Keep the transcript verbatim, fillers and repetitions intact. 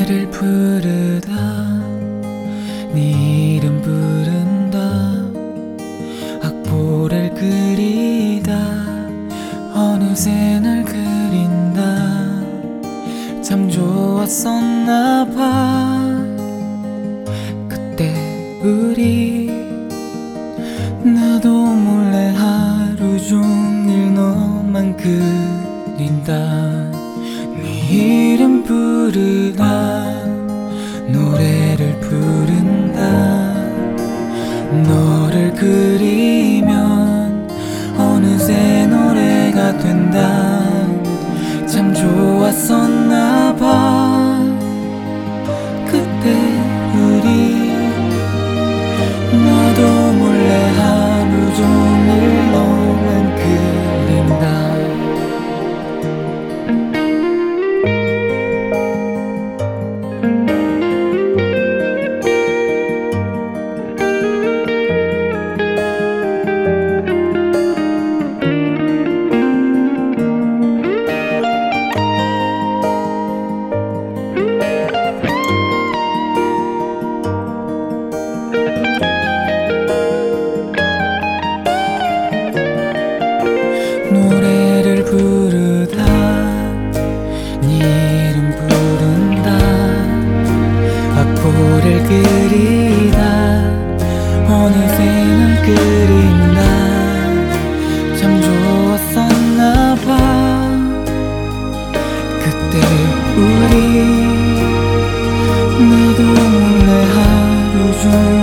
노래를 부르다 네 이름 부른다 악보를 그리다 어느새 널 그린다 참 좋았었나봐 그때 우리 나도 몰래 하루 종일 너만 그린다 네 이름 부르다 노래를 부른다 너를 그리면 어느새 노래가 된다 참 좋았었나봐 그때 우리 나도 몰래 하루 종일 너만 그린다 노래를 부르다 네 이름 부른다 악보를 그리다 어느새 널 그린다 참 좋았었나봐 그때 우리 나도 몰래 하루 종일